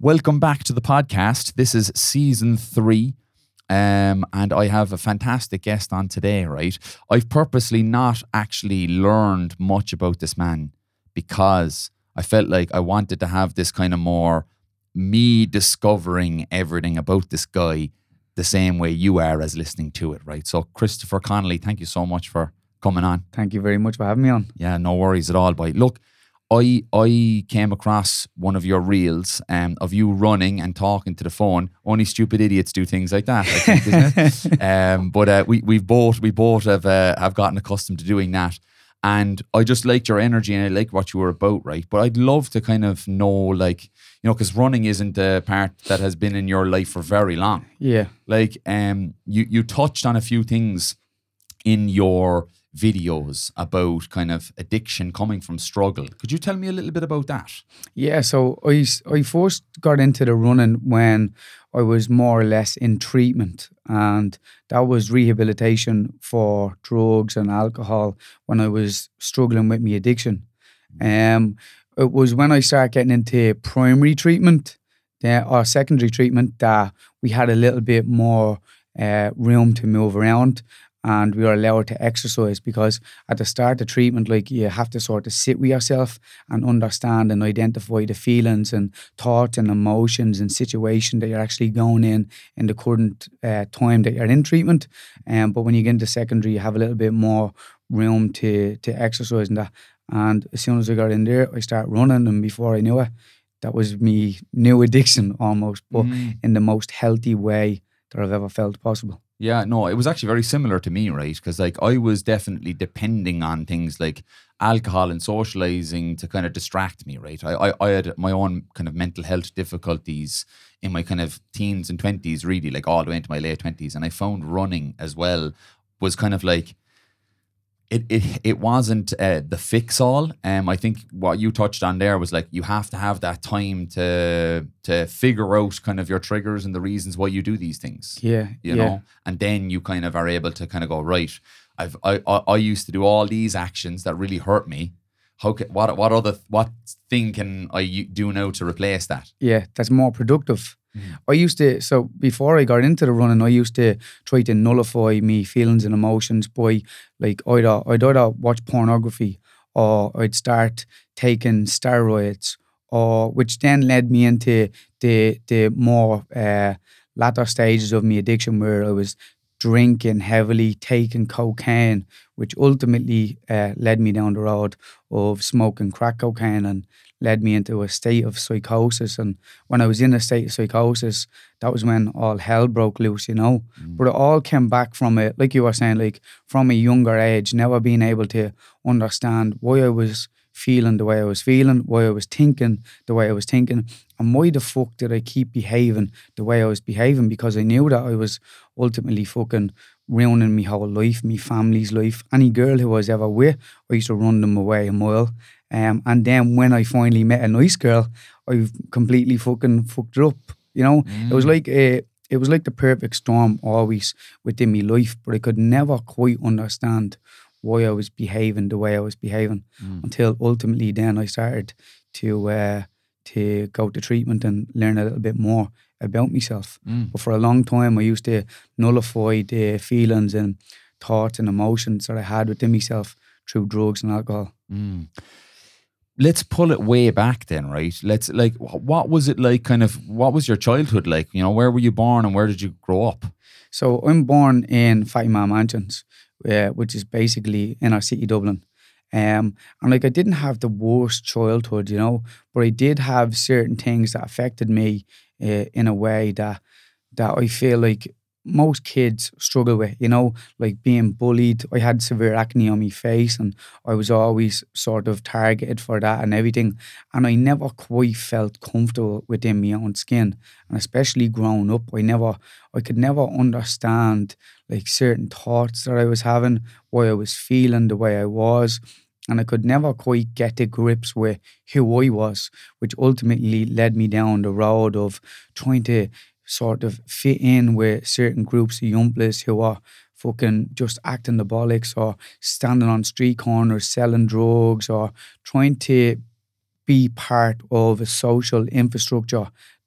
Welcome back to the podcast. This is season 3. And I have a fantastic guest on today, right? I've purposely not actually learned much about this man because I felt like I wanted to have this kind of more me discovering everything about this guy the same way you are as listening to it, right? So Christopher Connolly, thank you so much for coming on. Thank you very much for having me on. Yeah, no worries at all, boy. Look, I came across one of your reels of you running and talking to the phone. Only stupid idiots do things like that, I think, isn't it? But we both have gotten accustomed to doing that. And I just liked your energy and I liked what you were about, right? But I'd love to kind of know, like, because running isn't a part that has been in your life for very long. Yeah. Like, you touched on a few things in your videos about kind of addiction coming from struggle. Could you tell me a little bit about that? Yeah, so I first got into the running when I was more or less in treatment, and that was rehabilitation for drugs and alcohol when I was struggling with my addiction. It was when I started getting into primary treatment or secondary treatment that we had a little bit more room to move around. And we were allowed to exercise, because at the start of treatment, like, you have to sort of sit with yourself and understand and identify the feelings and thoughts and emotions and situation that you're actually going in the current time that you're in treatment. But when you get into secondary, you have a little bit more room to exercise and that. And as soon as I got in there, I started running, and before I knew it, that was me new addiction almost, but in the most healthy way that I've ever felt possible. Yeah, no, it was actually very similar to me, right? Because like I was definitely depending on things like alcohol and socializing to kind of distract me, right? I had my own kind of mental health difficulties in my kind of teens and 20s, really, like all the way into my late 20s. And I found running as well was kind of like, it wasn't the fix all. I think what you touched on there was like you have to have that time to figure out kind of your triggers and the reasons why you do these things. Yeah, you know, and then you kind of are able to kind of go, right, I used to do all these actions that really hurt me. What thing can I do now to replace that? Yeah, that's more productive. I used to, so before I got into the running, I used to try to nullify me feelings and emotions by, like, I'd either watch pornography or I'd start taking steroids, or which then led me into the more latter stages of my addiction, where I was drinking heavily, taking cocaine, which ultimately led me down the road of smoking crack cocaine and led me into a state of psychosis. And when I was in a state of psychosis, that was when all hell broke loose, you know. But it all came back from it, like you were saying, like from a younger age, never being able to understand why I was feeling the way I was feeling, why I was thinking the way I was thinking, and why the fuck did I keep behaving the way I was behaving, because I knew that I was ultimately fucking ruining my whole life, my family's life. Any girl who I was ever with, I used to run them away a mile. And then when I finally met a nice girl, I completely fucking fucked her up, you know. It was like the perfect storm always within my life, but I could never quite understand why I was behaving the way I was behaving until ultimately then I started to go to treatment and learn a little bit more about myself. But for a long time I used to nullify the feelings and thoughts and emotions that I had within myself through drugs and alcohol. Let's pull it way back then, right? Let's, like, what was it like, kind of, what was your childhood like? You know, where were you born and where did you grow up? So I'm born in Fatima Mansions, which is basically inner city Dublin. And like, I didn't have the worst childhood, you know, but I did have certain things that affected me in a way that I feel like most kids struggle with, you know, like being bullied. I had severe acne on my face and I was always sort of targeted for that and everything. And I never quite felt comfortable within my own skin. And especially growing up, I could never understand like certain thoughts that I was having, why I was feeling the way I was. And I could never quite get to grips with who I was, which ultimately led me down the road of trying to sort of fit in with certain groups of young blokes who are fucking just acting the bollocks or standing on street corners selling drugs or trying to be part of a social infrastructure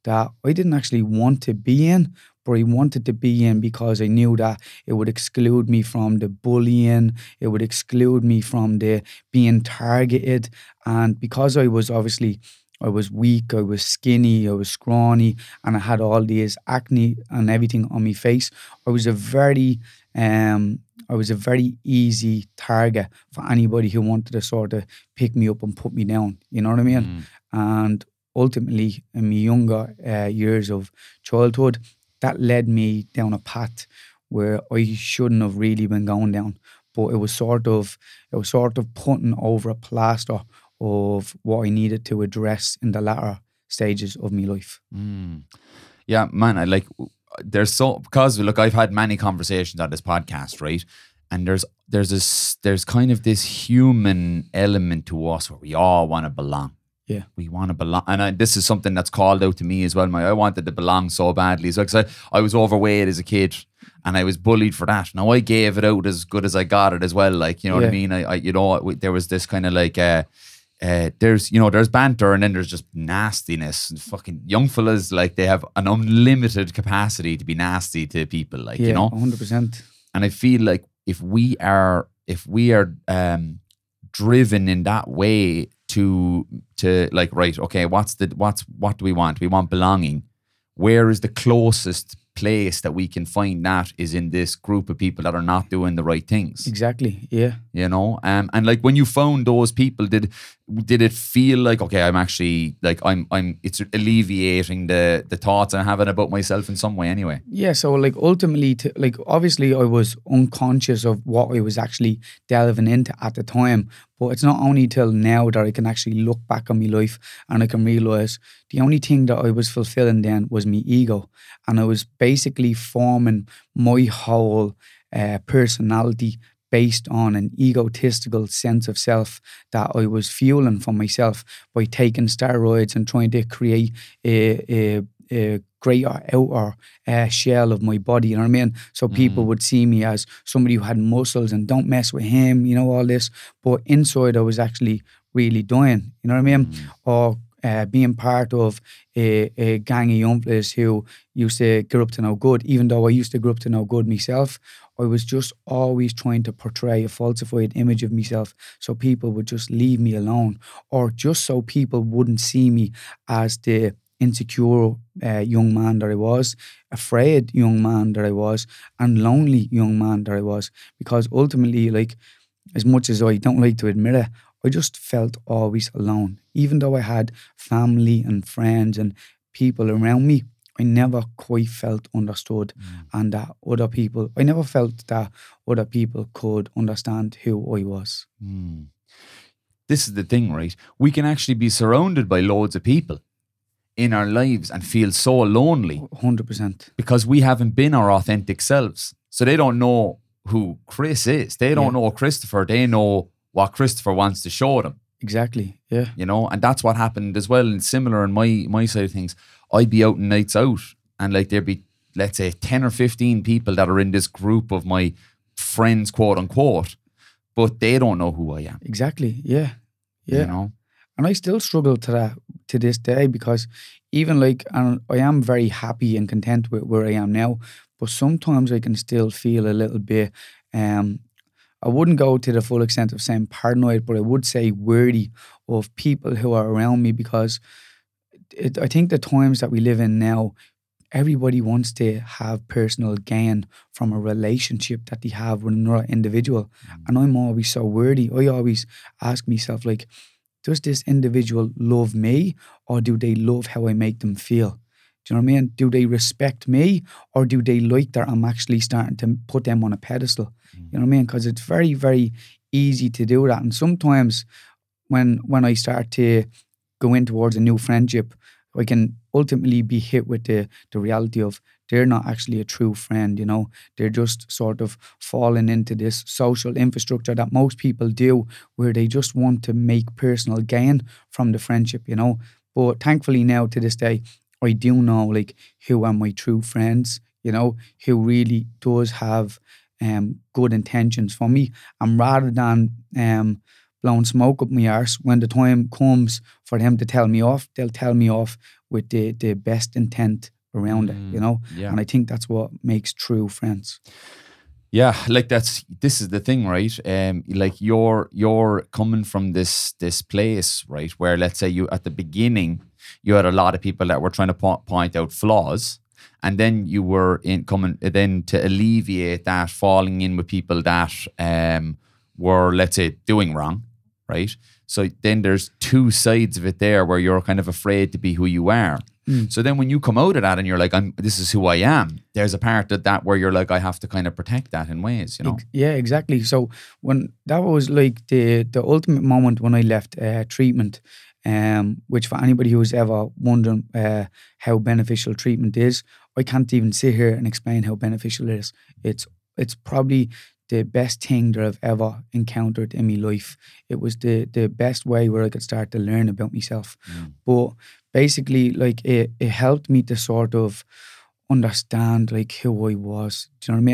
that I didn't actually want to be in, but I wanted to be in because I knew that it would exclude me from the bullying, it would exclude me from the being targeted. And because I was weak, I was skinny, I was scrawny, and I had all these acne and everything on my face. I was a very um I was a very easy target for anybody who wanted to sort of pick me up and put me down. You know what I mean? Mm. And ultimately, in my younger years of childhood, that led me down a path where I shouldn't have really been going down. But it was sort of putting over a plaster of what I needed to address in the latter stages of my life. Mm. Yeah, man, I like there's so because look, I've had many conversations on this podcast, right? And there's kind of this human element to us where we all want to belong. Yeah. We want to belong, and this is something that's called out to me as well. I wanted to belong so badly. So, because I was overweight as a kid, and I was bullied for that. Now I gave it out as good as I got it as well. Like, you know what I mean? There was this kind of like there's banter, and then there's just nastiness. And fucking young fellas, like, they have an unlimited capacity to be nasty to people, like, Yeah, you know. 100%. And I feel like if we are driven in that way to like, right, okay, what do we want? We want belonging. Where is the closest place that we can find that is in this group of people that are not doing the right things? Exactly. Yeah. You know, and like when you found those people, did it feel like, okay, I'm actually like it's alleviating the thoughts I'm having about myself in some way anyway? Yeah, so like ultimately, obviously I was unconscious of what I was actually delving into at the time, but it's not only till now that I can actually look back on my life and I can realise the only thing that I was fulfilling then was my ego, and I was basically forming my whole personality based on an egotistical sense of self that I was fueling for myself by taking steroids and trying to create a greater outer shell of my body, you know what I mean? So people would see me as somebody who had muscles and don't mess with him, you know, all this. But inside I was actually really dying, you know what I mean? Or being part of a gang of young fellas who used to get up to no good. Even though I used to grow up to no good myself, I was just always trying to portray a falsified image of myself so people would just leave me alone, or just so people wouldn't see me as the insecure young man that I was, afraid young man that I was, and lonely young man that I was. Because ultimately, like, as much as I don't like to admit it, I just felt always alone. Even though I had family and friends and people around me, I never quite felt understood, and that I never felt that other people could understand who I was. This is the thing, right? We can actually be surrounded by loads of people in our lives and feel so lonely 100%. because we haven't been our authentic selves. So they don't know who Chris is. They don't know Christopher. They know what Christopher wants to show them. Exactly, yeah. You know, and that's what happened as well. And similar on my side of things, I'd be out on nights out, and like there'd be, let's say, 10 or 15 people that are in this group of my friends, quote unquote, but they don't know who I am. Exactly, yeah. Yeah. You know? And I still struggle to this day, because even like, and I am very happy and content with where I am now, but sometimes I can still feel a little bit, I wouldn't go to the full extent of saying paranoid, but I would say worthy of people who are around me, because I think the times that we live in now, everybody wants to have personal gain from a relationship that they have with another individual. And I'm always so worthy. I always ask myself, like, does this individual love me, or do they love how I make them feel? Do you know what I mean? Do they respect me, or do they like that I'm actually starting to put them on a pedestal? You know what I mean? Because it's very, very easy to do that. And sometimes when I start to go in towards a new friendship, I can ultimately be hit with the reality of they're not actually a true friend, you know. They're just sort of falling into this social infrastructure that most people do, where they just want to make personal gain from the friendship, you know. But thankfully now, to this day, I do know, like, who are my true friends, you know, who really does have good intentions for me. And rather than blowing smoke up my arse. When the time comes for them to tell me off, they'll tell me off with the best intent around it, you know? Yeah. And I think that's what makes true friends. Yeah, like this is the thing, right? Like you're coming from this place, right, where let's say you at the beginning you had a lot of people that were trying to point out flaws, and then you were coming then to alleviate that, falling in with people that were, let's say, doing wrong, right? So then there's two sides of it there where you're kind of afraid to be who you are. So then when you come out of that and you're like, this is who I am, there's a part of that where you're like, I have to kind of protect that in ways, you know? Yeah, exactly. So when that was like the ultimate moment when I left treatment, which for anybody who's ever wondering how beneficial treatment is, I can't even sit here and explain how beneficial it is. It's probably the best thing that I've ever encountered in my life. It was the best way where I could start to learn about myself. But basically, like it helped me to sort of understand like who I was. Do you know what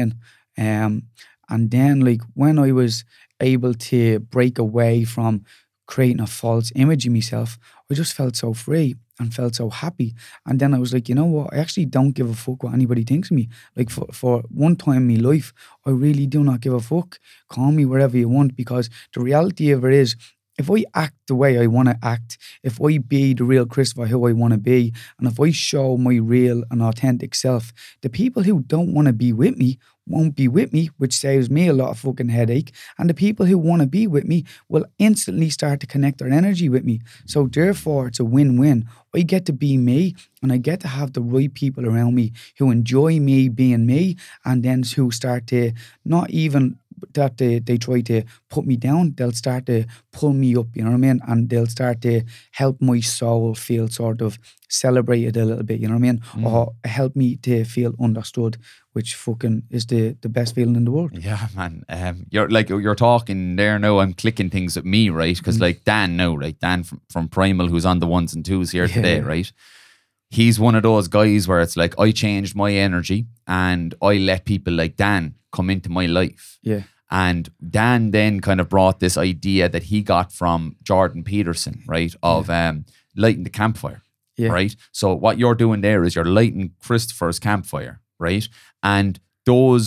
I mean? And then like when I was able to break away from creating a false image of myself, I just felt so free and felt so happy. And then I was like, you know what? I actually don't give a fuck what anybody thinks of me. Like for one time in my life, I really do not give a fuck. Call me wherever you want, because the reality of it is, if I act the way I want to act, if I be the real Christopher who I want to be, and if I show my real and authentic self, the people who don't want to be with me won't be with me, which saves me a lot of fucking headache. And the people who want to be with me will instantly start to connect their energy with me. So therefore, it's a win-win. I get to be me, and I get to have the right people around me who enjoy me being me, and then who start to not even that they try to put me down, they'll start to pull me up, you know what I mean? And they'll start to help my soul feel sort of celebrated a little bit, you know what I mean? Or help me to feel understood, which fucking is the best feeling in the world. Yeah, man. You're talking there now, I'm clicking things at me, right? Because like Dan now, right? Dan from Primal, who's on the 1s and 2s here today, right? He's one of those guys where it's like, I changed my energy and I let people like Dan come into my life. Yeah. And Dan then kind of brought this idea that he got from Jordan Peterson, right? Of lighting the campfire, right? So what you're doing there is you're lighting Christopher's campfire, right? And those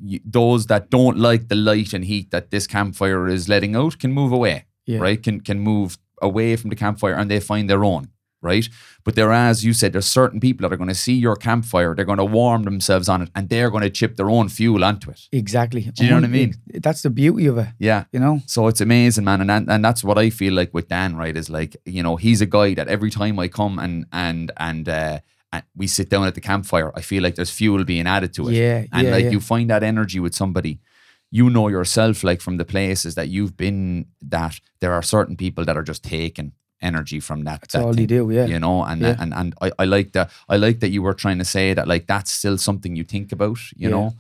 that don't like the light and heat that this campfire is letting out can move away, right? Can move away from the campfire, and they find their own, right? But there, as you said, there's certain people that are going to see your campfire, they're going to warm themselves on it, and they're going to chip their own fuel onto it. Exactly. Do you know what I mean? That's the beauty of it. Yeah. You know? So it's amazing, man. And that's what I feel like with Dan, right? Is like, you know, he's a guy that every time I come and we sit down at the campfire, I feel like there's fuel being added to it. Yeah. And you find that energy with somebody, you know yourself, like from the places that you've been, that there are certain people that are just taking energy from that. That's all they do, yeah. You know, and I like that. I like that you were trying to say that, like, that's still something you think about, you know.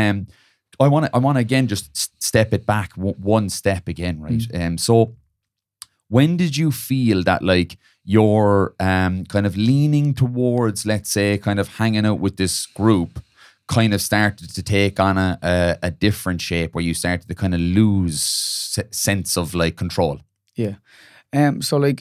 I want to again just step it back one step again, right? So when did you feel that, like, you're kind of leaning towards, let's say, kind of hanging out with this group, kind of started to take on a different shape, where you started to kind of lose sense of like control? Yeah. So like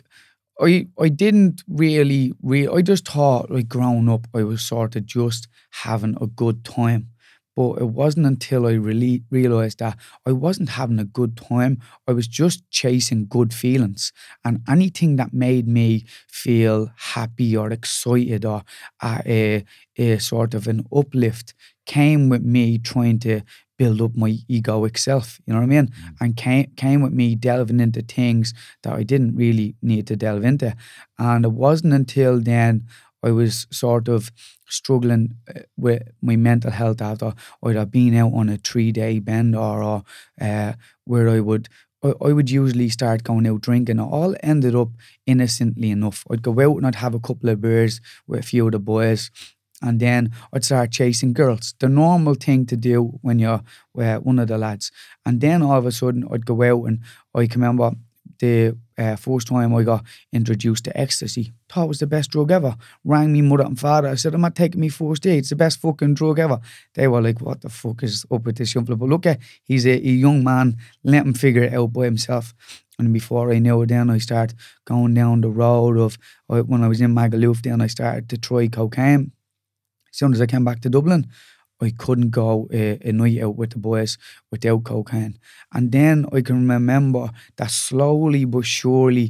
I didn't really I just thought, like, growing up I was sort of just having a good time. But it wasn't until I really realised that I wasn't having a good time. I was just chasing good feelings. And anything that made me feel happy or excited or a sort of an uplift came with me trying to build up my egoic self, you know what I mean? And came with me delving into things that I didn't really need to delve into. And it wasn't until then I was sort of struggling with my mental health after either being out on a 3-day bender or where I would usually start going out drinking. It all ended up innocently enough. I'd go out and I'd have a couple of beers with a few of the boys, and then I'd start chasing girls. The normal thing to do when you're one of the lads. And then all of a sudden I'd go out, and I can remember the first time I got introduced to ecstasy. Thought it was the best drug ever. Rang me mother and father. I said, I'm not taking me first day. It's the best fucking drug ever. They were like, what the fuck is up with this young fella? But look, he's a young man. Let him figure it out by himself. And before I knew it, then I started going down the road of, when I was in Magaluf, then I started to try cocaine. As soon as I came back to Dublin, I couldn't go a night out with the boys without cocaine. And then I can remember that slowly but surely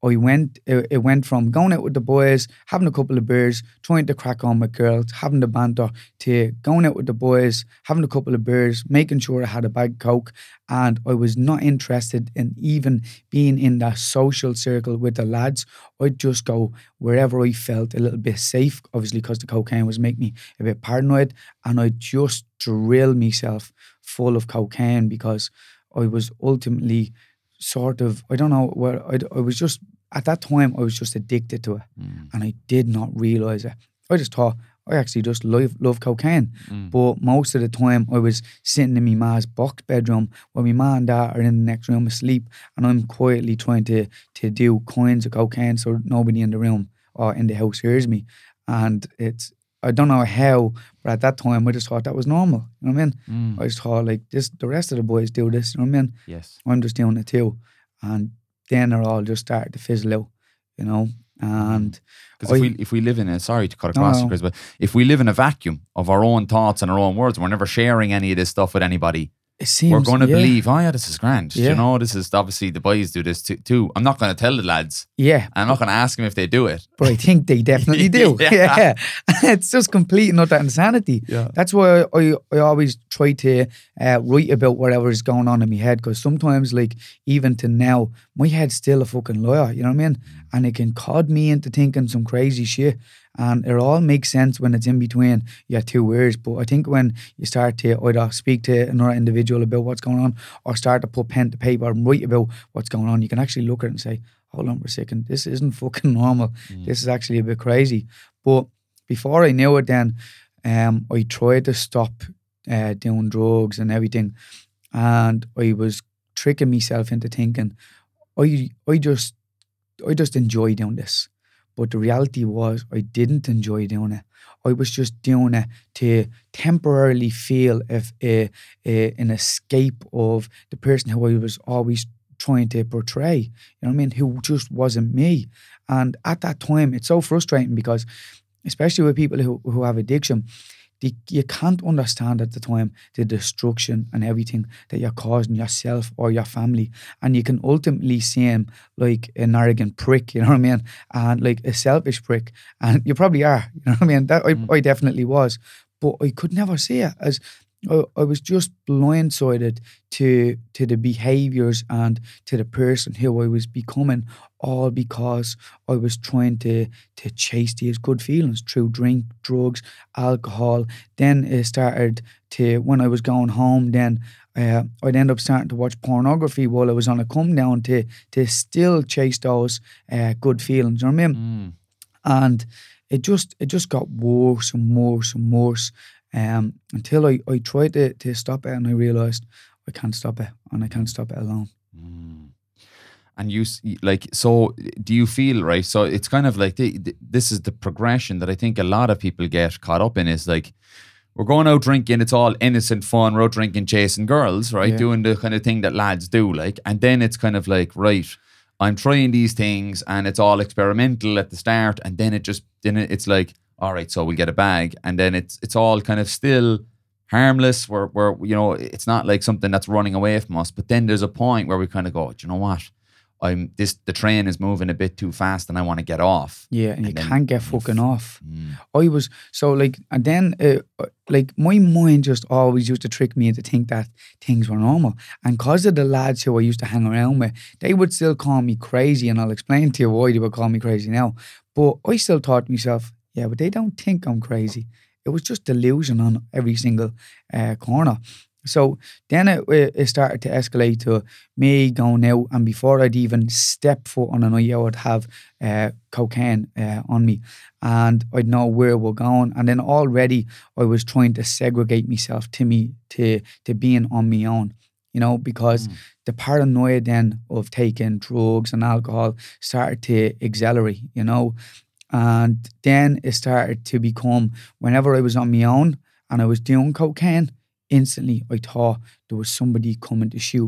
it went from going out with the boys, having a couple of beers, trying to crack on with girls, having the banter, to going out with the boys, having a couple of beers, making sure I had a bag of coke, and I was not interested in even being in that social circle with the lads. I'd just go wherever I felt a little bit safe, obviously because the cocaine was making me a bit paranoid, and I'd just drill myself full of cocaine because I was ultimately sort of, I don't know, where I was just, at that time, I was just addicted to it. And I did not realise it. I just thought, I actually just love cocaine. But most of the time, I was sitting in my ma's box bedroom where my ma and dad are in the next room asleep, and I'm quietly trying to do kinds of cocaine so nobody in the room or in the house hears me. And it's, I don't know how, but at that time, I just thought that was normal. You know what I mean? I just thought, like, this, the rest of the boys do this. You know what I mean? Yes. I'm just doing it too. And then they're all just started to fizzle out, you know? And because if we live in a, sorry to cut across you, No. Chris, but if we live in a vacuum of our own thoughts and our own words, and we're never sharing any of this stuff with anybody, it seems, we're going to yeah, believe, oh yeah, this is grand. Yeah. You know, this is, obviously the boys do this too. I'm not going to tell the lads. Yeah. I'm not going to ask them if they do it. But I think they definitely do. Yeah. It's just complete and utter insanity. Yeah. That's why I always try to write about whatever is going on in my head, because sometimes, like, even to now, my head's still a fucking liar, you know what I mean? And it can cod me into thinking some crazy shit. And it all makes sense when it's in between your two ears. But I think when you start to either speak to another individual about what's going on, or start to put pen to paper and write about what's going on, you can actually look at it and say, hold on for a second, this isn't fucking normal. This is actually a bit crazy. But before I knew it then, I tried to stop doing drugs and everything. And I was tricking myself into thinking, I just enjoy doing this. But the reality was I didn't enjoy doing it. I was just doing it to temporarily feel an escape of the person who I was always trying to portray, you know what I mean, who just wasn't me. And at that time, it's so frustrating because, especially with people who have addiction, you can't understand at the time the destruction and everything that you're causing yourself or your family. And you can ultimately see him like an arrogant prick, you know what I mean? And like a selfish prick. And you probably are, you know what I mean? That I definitely was. But I could never see it, as I was just blindsided to the behaviours and to the person who I was becoming, all because I was trying to chase these good feelings through drink, drugs, alcohol. Then it started to, when I was going home, then I'd end up starting to watch pornography while I was on a come down to still chase those good feelings, you know what I mean? And it just got worse and worse and worse. Until I tried to stop it, and I realised I can't stop it, and I can't stop it alone. And you, like, so do you feel, right? So it's kind of like this is the progression that I think a lot of people get caught up in, is like, we're going out drinking, it's all innocent fun, we're out drinking, chasing girls, right? Yeah. Doing the kind of thing that lads do, like, and then it's kind of like, right, I'm trying these things and it's all experimental at the start, and then it's like, all right, so we'll get a bag, and then it's all kind of still harmless. We're you know, it's not like something that's running away from us. But then there's a point where we kind of go, do you know what? The train is moving a bit too fast, and I want to get off. Yeah, and you then can't get fucking off. I was so like, and then like my mind just always used to trick me into think that things were normal. And because of the lads who I used to hang around with, they would still call me crazy, and I'll explain to you why they would call me crazy now. But I still thought to myself, yeah, but they don't think I'm crazy. It was just delusion on every single corner. So then it started to escalate to me going out, and before I'd even step foot on a night out, I'd have cocaine on me, and I'd know where we're going. And then already I was trying to segregate myself to being on my own, you know, because the paranoia then of taking drugs and alcohol started to accelerate, you know. And then it started to become, whenever I was on my own and I was doing cocaine, instantly I thought there was somebody coming to shoot me,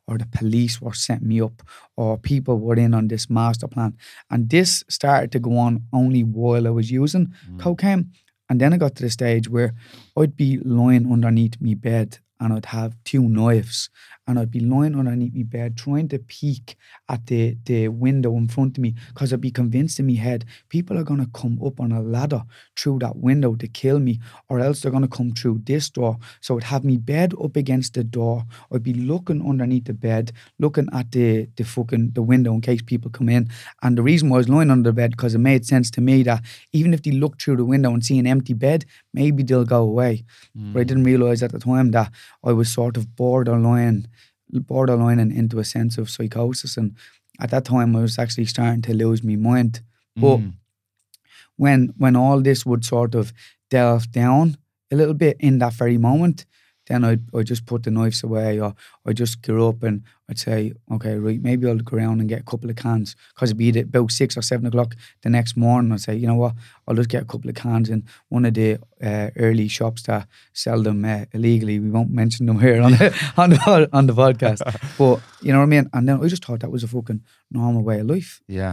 or the police were setting me up, or people were in on this master plan. And this started to go on only while I was using cocaine. And then I got to the stage where I'd be lying underneath me bed and I'd have 2 knives, and I'd be lying underneath me bed trying to peek at the window in front of me, because I'd be convinced in my head people are going to come up on a ladder through that window to kill me, or else they're going to come through this door. So I'd have me bed up against the door. I'd be looking underneath the bed, looking at the window in case people come in. And the reason why I was lying under the bed, because it made sense to me that even if they look through the window and see an empty bed, maybe they'll go away. But I didn't realise at the time that I was sort of borderlining into a sense of psychosis. And at that time, I was actually starting to lose my mind. But when all this would sort of delve down a little bit in that very moment, then I'd just put the knives away, or I'd just get up and I'd say, okay, right, maybe I'll go around and get a couple of cans, because it'd be about 6 or 7 o'clock the next morning. I'd say, you know what, I'll just get a couple of cans in one of the early shops that sell them illegally. We won't mention them here on the podcast, but you know what I mean? And then I just thought that was a fucking normal way of life. Yeah.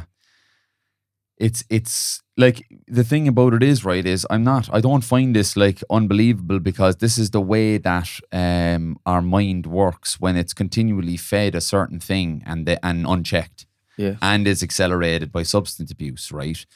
It's like, the thing about it is, right, is I don't find this like unbelievable, because this is the way that our mind works when it's continually fed a certain thing and unchecked, and is accelerated by substance abuse, right?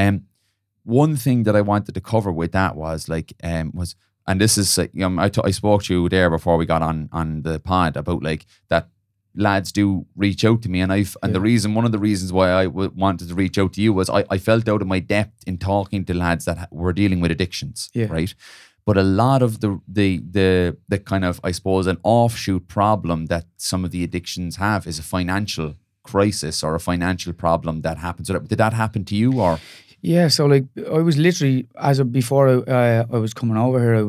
One thing that I wanted to cover with that was like and this is I spoke to you there before we got on the pod about like that lads do reach out to me, and one of the reasons why I wanted to reach out to you was I felt out of my depth in talking to lads that were dealing with addictions, right? But a lot of the kind of, I suppose, an offshoot problem that some of the addictions have is a financial crisis or a financial problem that happens. Did that happen to you, or? Yeah, so like I was literally, before I was coming over here,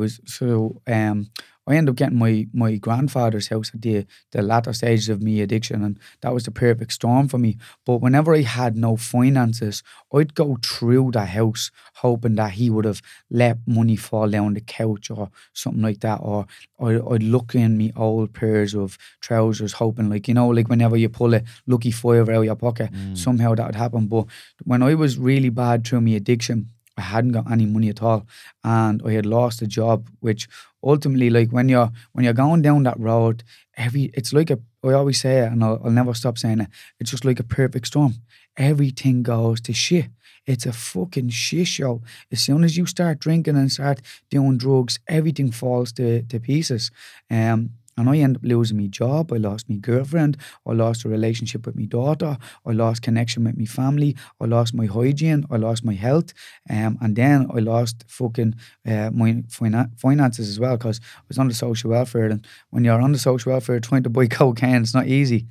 I ended up getting my grandfather's house at the latter stages of me addiction, and that was the perfect storm for me. But whenever I had no finances, I'd go through the house hoping that he would have let money fall down the couch or something like that, or I'd look in me old pairs of trousers hoping, like, you know, like whenever you pull a lucky fiver out of your pocket, somehow that would happen. But when I was really bad through my addiction, I hadn't got any money at all, and I had lost a job, which ultimately, like when you're going down that road, it's like I always say it, and I'll never stop saying it, it's just like a perfect storm. Everything goes to shit. It's a fucking shit show. As soon as you start drinking and start doing drugs, everything falls to pieces. And I ended up losing my job. I lost my girlfriend. I lost a relationship with my daughter. I lost connection with my family. I lost my hygiene. I lost my health. And then I lost fucking my finances as well, because I was on the social welfare. And when you're on the social welfare trying to buy cocaine, it's not easy.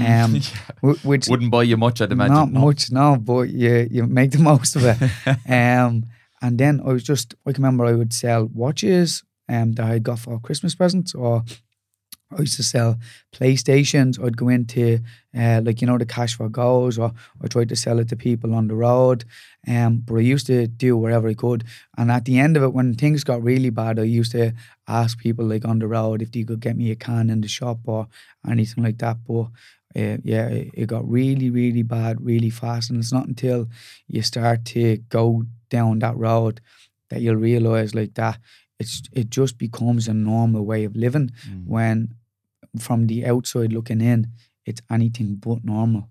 Which wouldn't buy you much, I'd imagine. Not much, no, but you make the most of it. And then I can remember I would sell watches that I got for Christmas presents, or I used to sell PlayStations. I'd go into the cash for goals, or I tried to sell it to people on the road. But I used to do wherever I could. And at the end of it, when things got really bad, I used to ask people like on the road if they could get me a can in the shop or anything like that. But it got really, really bad really fast. And it's not until you start to go down that road that you'll realise like that it just becomes a normal way of living, when from the outside looking in, it's anything but normal.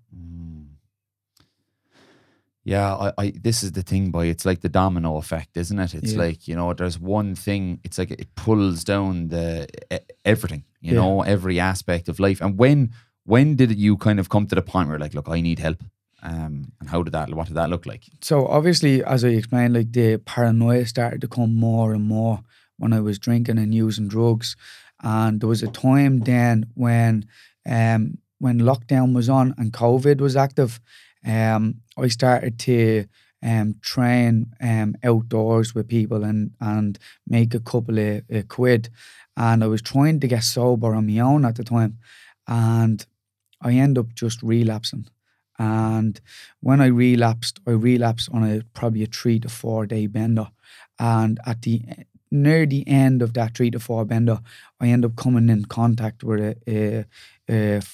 Yeah, I this is the thing, boy. It's like the domino effect, isn't it? It's like, you know, there's one thing, it's like it pulls down everything, you know, every aspect of life. And when did you kind of come to the point where you're like, look, I need help? And what did that look like? So obviously, as I explained, like the paranoia started to come more and more when I was drinking and using drugs. And there was a time then when lockdown was on and COVID was active, I started to train outdoors with people and make a couple of quid. And I was trying to get sober on my own at the time. And I ended up just relapsing. And when I relapsed on probably a 3 to 4 day bender. And near the end of that 3 to 4 bender, I ended up coming in contact with a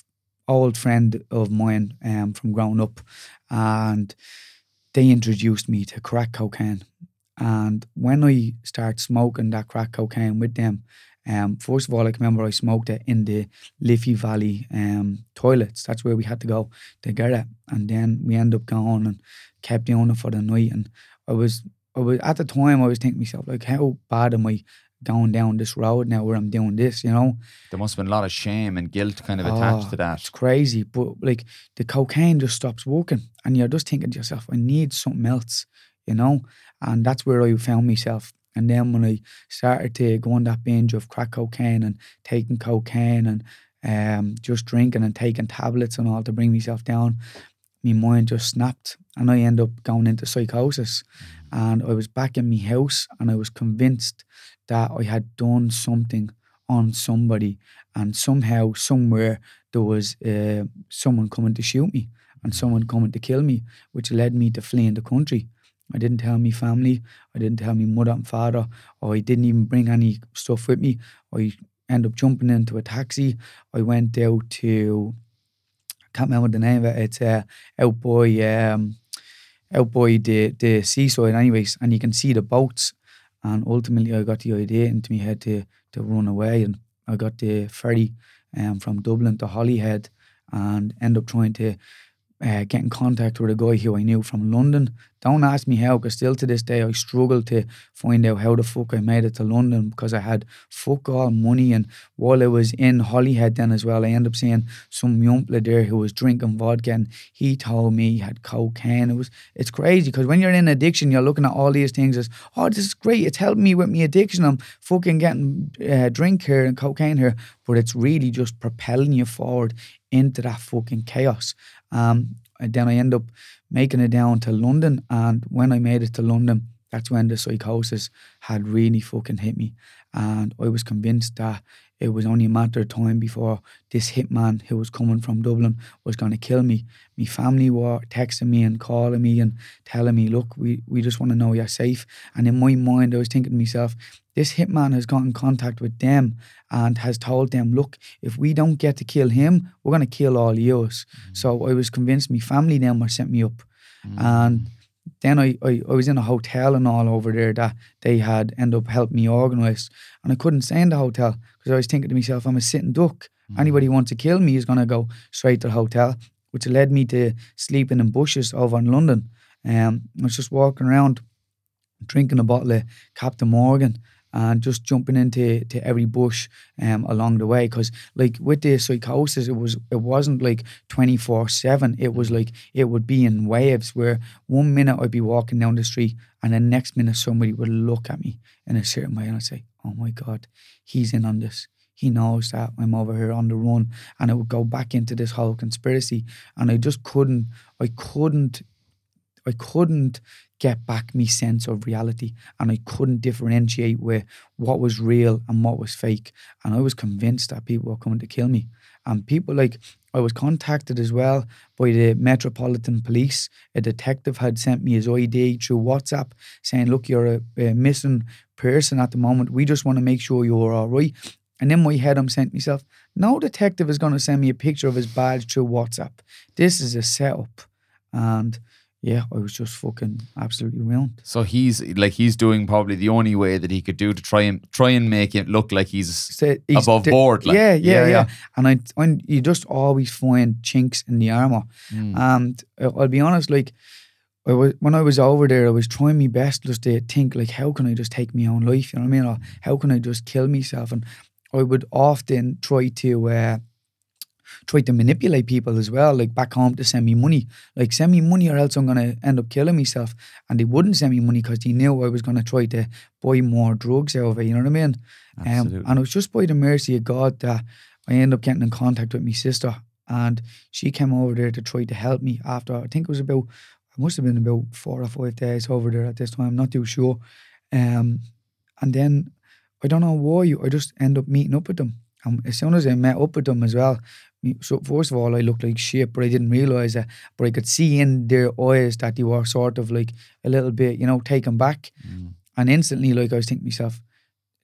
old friend of mine from growing up, and they introduced me to crack cocaine. And when I started smoking that crack cocaine with them, first of all, I can remember I smoked it in the Liffey Valley toilets. That's where we had to go to get it. And then we ended up going and kept doing it for the night. And I was at the time, I was thinking to myself, like, how bad am I going down this road now where I'm doing this, you know? There must have been a lot of shame and guilt kind of attached to that. It's crazy. But like the cocaine just stops working. And you're just thinking to yourself, I need something else, you know? And that's where I found myself. And then when I started to go on that binge of crack cocaine and taking cocaine and just drinking and taking tablets and all to bring myself down, my mind just snapped and I ended up going into psychosis. And I was back in my house and I was convinced that I had done something on somebody, and somehow, somewhere, there was someone coming to shoot me and someone coming to kill me, which led me to fleeing the country. I didn't tell my family, I didn't tell my mother and father, or I didn't even bring any stuff with me. I ended up jumping into a taxi. I went out to, I can't remember the name of it, it's out by the seaside anyways, and you can see the boats. And ultimately I got the idea into my head to run away, and I got the ferry from Dublin to Holyhead and ended up trying to get in contact with a guy who I knew from London. Don't ask me how, because still to this day I struggle to find out how the fuck I made it to London, because I had fuck all money. And while I was in Holyhead then as well, I ended up seeing some yumpla there who was drinking vodka, and he told me he had cocaine. It's crazy, because when you're in addiction, you're looking at all these things as, oh, this is great, it's helping me with my addiction, I'm fucking getting drink here and cocaine here, but it's really just propelling you forward into that fucking chaos. And then I end up making it down to London, and when I made it to London, that's when the psychosis had really fucking hit me, and I was convinced that it was only a matter of time before this hitman who was coming from Dublin was going to kill me. My family were texting me and calling me and telling me, look, we just want to know you're safe. And in my mind, I was thinking to myself, this hitman has got in contact with them and has told them, look, if we don't get to kill him, we're going to kill all yours. So I was convinced my family then were setting me up. And then I was in a hotel and all over there that they had ended up helping me organise, and I couldn't stay in the hotel because I was thinking to myself, I'm a sitting duck. Anybody who wants to kill me is going to go straight to the hotel, which led me to sleeping in bushes over in London. I was just walking around drinking a bottle of Captain Morgan and just jumping into every bush along the way, because like with the psychosis, it wasn't like 24/7. It was like it would be in waves, where one minute I'd be walking down the street and the next minute somebody would look at me in a certain way and I'd say, oh my God, he's in on this. He knows that I'm over here on the run. And it would go back into this whole conspiracy, and I just couldn't get back my sense of reality, and I couldn't differentiate with what was real and what was fake. And I was convinced that people were coming to kill me. And people, like, I was contacted as well by the Metropolitan Police. A detective had sent me his ID through WhatsApp saying, look, you're a missing person at the moment. We just want to make sure you're all right. And in my head, I'm saying to myself, no detective is going to send me a picture of his badge through WhatsApp. This is a setup. And yeah, I was just fucking absolutely ruined. So he's doing probably the only way that he could do to try and make it look like he's above board. Like. Yeah. And you just always find chinks in the armor. And I'll be honest, like, when I was over there, I was trying my best just to think, like, how can I just take my own life? You know what I mean? Or how can I just kill myself? And I would often try to manipulate people as well, like back home, to send me money. Like, send me money or else I'm going to end up killing myself. And they wouldn't send me money because they knew I was going to try to buy more drugs out of it, you know what I mean? And it was just by the mercy of God that I ended up getting in contact with my sister, and she came over there to try to help me after, I think it must have been about 4 or 5 days over there at this time, I'm not too sure. And then, I don't know why, I just end up meeting up with them. And as soon as I met up with them as well, so first of all, I looked like shit, but I didn't realise that. But I could see in their eyes that they were sort of like a little bit, taken back. And instantly, like, I was thinking to myself,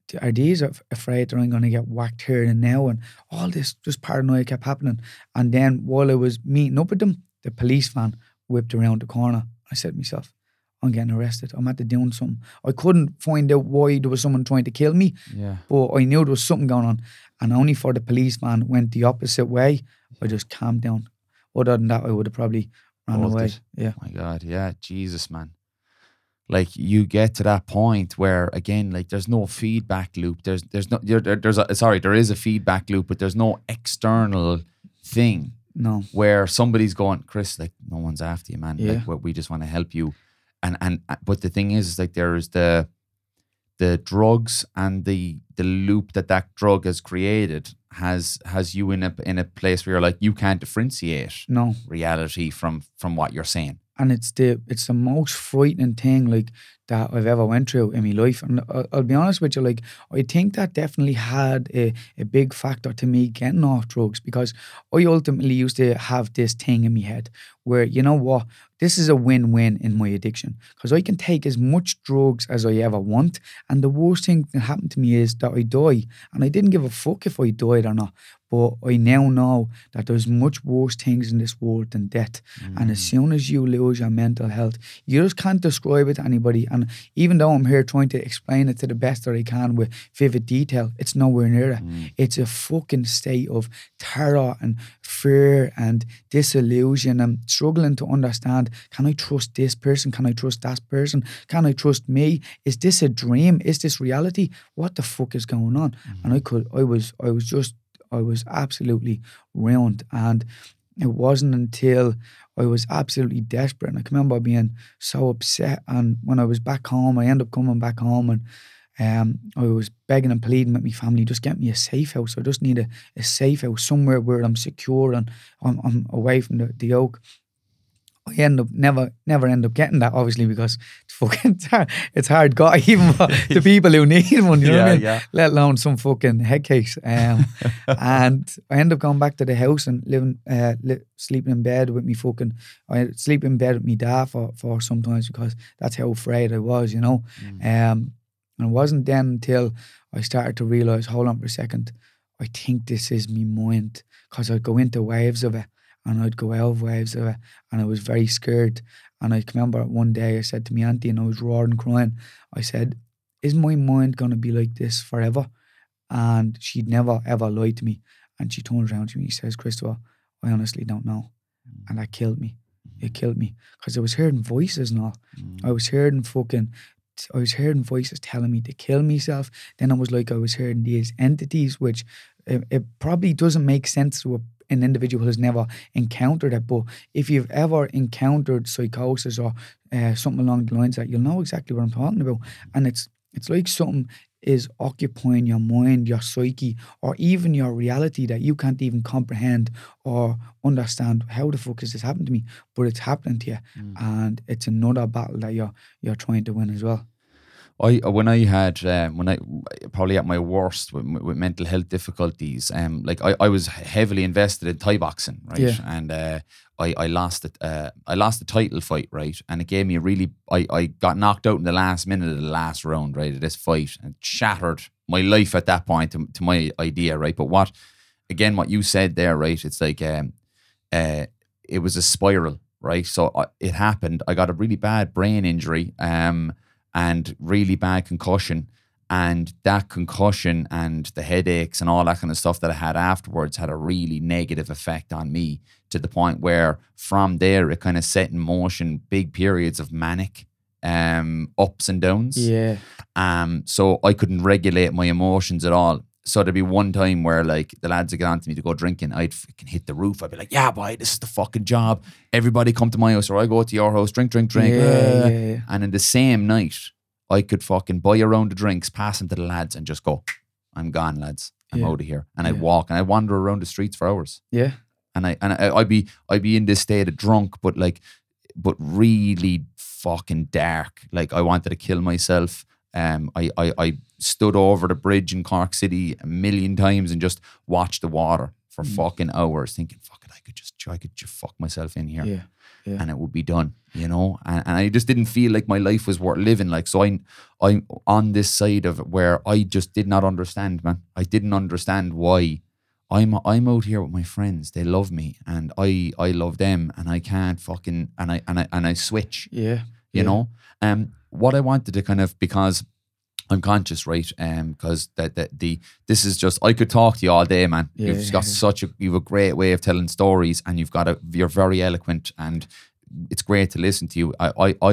are these afraid that I'm going to get whacked here and now? And all this just paranoia kept happening. And then while I was meeting up with them, the police van whipped around the corner. I said to myself, I'm getting arrested. I'm at the doing something. I couldn't find out why there was someone trying to kill me, Yeah. but I knew there was something going on. And only for the police van went the opposite way, I just calmed down. Other than that, I would have probably ran away. Bolted. Yeah. My God, yeah, Jesus, man. Like you get to that point where again, like there's no feedback loop. There is a feedback loop, but there's no external thing No. where somebody's going, Chris, like no one's after you, man. Yeah. Like we just want to help you. And but the thing is like there's the drugs and the loop that drug has created has you in a place where you're like you can't differentiate No. reality from what you're saying. And it's the most frightening thing like that I've ever went through in my life. And I'll be honest with you, like I think that definitely had a big factor to me getting off drugs, because I ultimately used to have this thing in my head where, you know what, this is a win-win in my addiction, because I can take as much drugs as I ever want, and the worst thing that can happen to me is that I die, and I didn't give a fuck if I died or not. But I now know that there's much worse things in this world than death. And as soon as you lose your mental health, you just can't describe it to anybody. And even though I'm here trying to explain it to the best that I can with vivid detail, it's nowhere near it. It's a fucking state of terror and fear and disillusion and struggling to understand, can I trust this person? Can I trust that person? Can I trust me? Is this a dream? Is this reality? What the fuck is going on? And I was absolutely ruined. And it wasn't until I was absolutely desperate, and I can remember being so upset. And when I was back home, I ended up coming back home, and I was begging and pleading with my family, just get me a safe house. I just need a safe house somewhere where I'm secure and I'm away from the yoke. I never end up getting that, obviously, because it's hard got even for the people who need one, you know what I mean? Yeah. Let alone some fucking head case. And I ended up going back to the house and sleeping in bed with me I sleep in bed with me dad for sometimes, because that's how afraid I was, you know. And it wasn't then until I started to realise, hold on for a second, I think this is me mind, because I'd go into waves of it. And I'd go out of waves of it, and I was very scared. And I can remember one day I said to my auntie, and I was roaring crying, I said, is my mind going to be like this forever? And she'd never ever lied to me. And she turns around to me and says, Christopher, I honestly don't know. And that killed me. It killed me, because I was hearing voices and all. I was hearing voices telling me to kill myself. Then I was like, I was hearing these entities, which it probably doesn't make sense to an individual who's never encountered it. But if you've ever encountered psychosis or something along the lines of that, you'll know exactly what I'm talking about. And it's like something is occupying your mind, your psyche, or even your reality that you can't even comprehend or understand. How the fuck has this happened to me? But it's happening to you, and it's another battle that you're trying to win as well. When I probably at my worst with mental health difficulties, like I was heavily invested in Thai boxing, right? Yeah. And I lost it. I lost the title fight, right? And it gave me I got knocked out in the last minute of the last round, right, of this fight, and shattered my life at that point to my idea, right? But what you said there, right? It's like it was a spiral, right? So it happened. I got a really bad brain injury, and really bad concussion, and that concussion and the headaches and all that kind of stuff that I had afterwards had a really negative effect on me, to the point where from there it kind of set in motion big periods of manic ups and downs. Yeah. So I couldn't regulate my emotions at all. So there'd be one time where like the lads would get on to me to go drinking. I'd fucking hit the roof. I'd be like, yeah, boy, this is the fucking job. Everybody come to my house, or I go to your house, drink. Yeah. And in the same night, I could fucking buy a round of drinks, pass them to the lads, and just go, I'm gone, lads. I'm out of here. And I'd walk and I'd wander around the streets for hours. Yeah. And I'd be in this state of drunk, but really fucking dark. Like I wanted to kill myself. I stood over the bridge in Cork City a million times and just watched the water for fucking hours, thinking, fuck it, I could just fuck myself in here. Yeah. Yeah. and it would be done, you know. And I just didn't feel like my life was worth living. Like, so I'm on this side of it where I just did not understand, man. I didn't understand why I'm out here with my friends. They love me, and I love them, and I can't fucking and I switch, Yeah. you know. What I wanted to kind of, because I'm conscious, right? Because this is just, I could talk to you all day, man. Yeah, You've got you've a great way of telling stories, and you're very eloquent, and it's great to listen to you.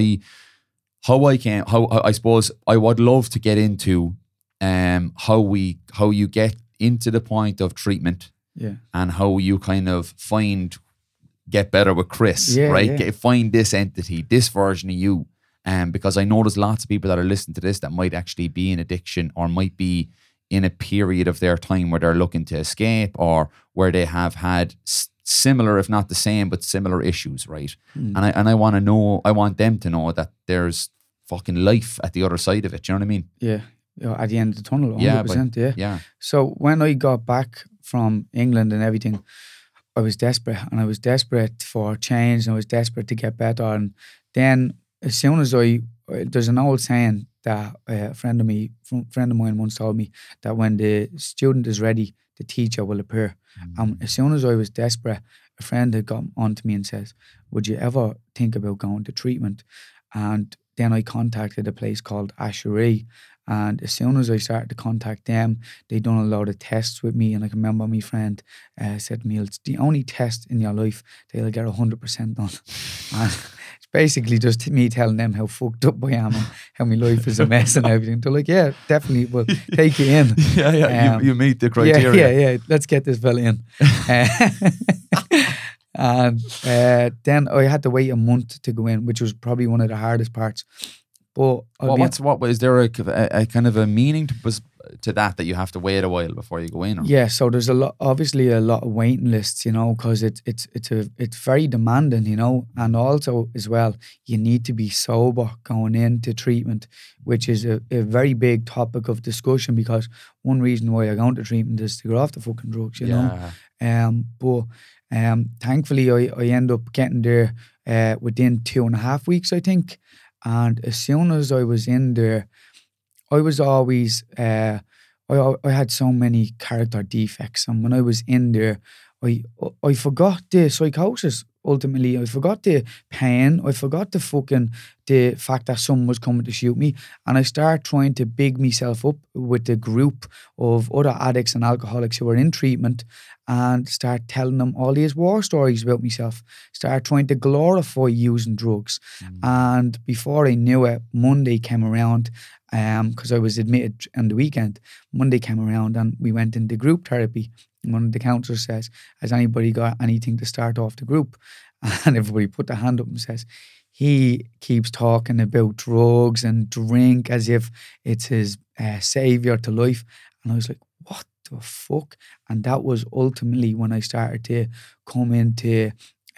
I suppose I would love to get into how you get into the point of treatment, Yeah. and how you kind of get better with Chris, Yeah, right? yeah. Find this entity, this version of you. Because I know there's lots of people that are listening to this that might actually be in addiction, or might be in a period of their time where they're looking to escape, or where they have had similar, if not the same, but similar issues, right? And I want them to know that there's fucking life at the other side of it. Do you know what I mean? Yeah. At the end of the tunnel, 100%. Yeah, Yeah. yeah. So when I got back from England and everything, I was desperate, and I was desperate for change, and I was desperate to get better. And then as soon as there's an old saying that a friend of mine once told me, that when the student is ready, the teacher will appear. And as soon as I was desperate, a friend had got on to me and says, would you ever think about going to treatment? And then I contacted a place called Asherie. And as soon as I started to contact them, they done a lot of tests with me. And I can remember my friend said to me, it's the only test in your life they'll get 100% done. And it's basically just me telling them how fucked up I am and how my life is a mess and everything. They're like, yeah, definitely, we'll take you in. Yeah. You meet the criteria. Yeah. Let's get this fella in. And then I had to wait a month to go in, which was probably one of the hardest parts. But what is there a kind of a meaning to that you have to wait a while before you go in? Or? Yeah, so there's obviously a lot of waiting lists, you know, because it's very demanding, you know, and also as well, you need to be sober going into treatment, which is a very big topic of discussion, because one reason why I go into treatment is to get off the fucking drugs, you know. But thankfully I end up getting there within 2.5 weeks, I think. And as soon as I was in there, I was always, I had so many character defects. And when I was in there, I forgot the psychosis, ultimately. I forgot the pain. I forgot the fact that someone was coming to shoot me. And I started trying to big myself up with the group of other addicts and alcoholics who were in treatment, and start telling them all these war stories about myself. Start trying to glorify using drugs. And before I knew it, Monday came around, because I was admitted on the weekend. Monday came around and we went into group therapy. And one of the counsellors says, has anybody got anything to start off the group? And everybody put their hand up and says, he keeps talking about drugs and drink as if it's his saviour to life. And I was like, what the fuck? And that was ultimately when I started to come into